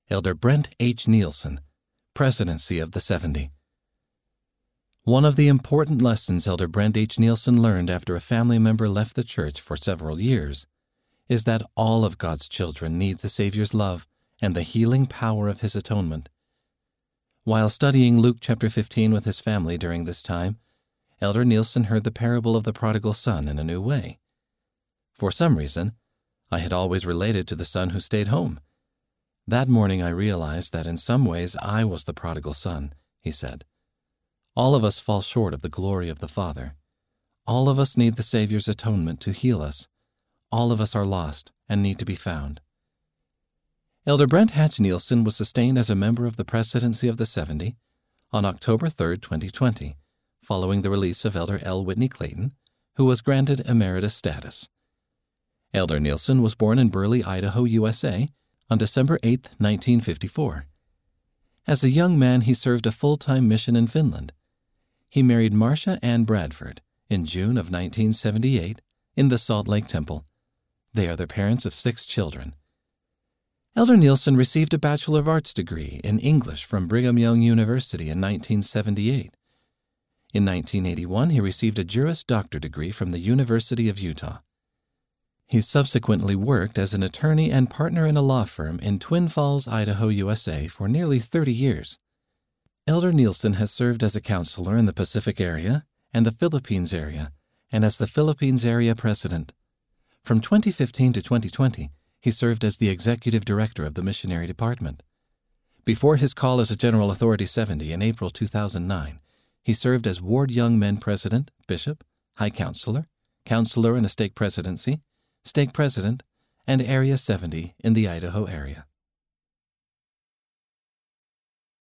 Elder Brent H. Nielsen, Presidency of the 70. One of the important lessons Elder Brent H. Nielsen learned after a family member left the church for several years is that all of God's children need the Savior's love and the healing power of His atonement. While studying Luke chapter 15 with his family during this time, Elder Nielsen heard the parable of the prodigal son in a new way. For some reason, I had always related to the son who stayed home. That morning I realized that in some ways I was the prodigal son, he said. All of us fall short of the glory of the Father. All of us need the Savior's atonement to heal us. All of us are lost and need to be found. Elder Brent Hatch Nielsen was sustained as a member of the Presidency of the 70 on October 3, 2020, following the release of Elder L. Whitney Clayton, who was granted emeritus status. Elder Nielsen was born in Burley, Idaho, USA, on December 8, 1954. As a young man, he served a full-time mission in Finland. He married Marcia Ann Bradford in June of 1978 in the Salt Lake Temple. They are the parents of 6 children. Elder Nielsen received a Bachelor of Arts degree in English from Brigham Young University in 1978. In 1981, he received a Juris Doctor degree from the University of Utah. He subsequently worked as an attorney and partner in a law firm in Twin Falls, Idaho, USA for nearly 30 years. Elder Nielsen has served as a counselor in the Pacific area and the Philippines area, and as the Philippines area president. From 2015 to 2020, he served as the executive director of the missionary department. Before his call as a General Authority 70 in April 2009, he served as Ward Young Men president, bishop, high counselor, counselor in a stake presidency, stake president, and Area 70 in the Idaho area.